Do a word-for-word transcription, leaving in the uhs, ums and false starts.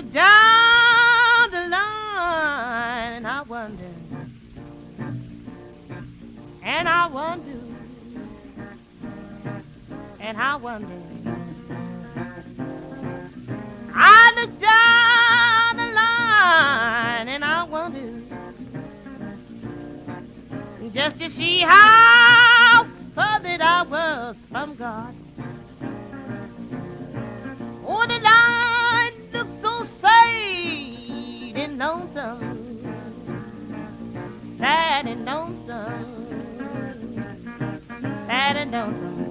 look down the line and I wonder, and I wonder, and I wonder. I look down the line and I wonder just to see how further I was from God. Oh, the line looks so sad and lonesome, sad and lonesome, sad and lonesome.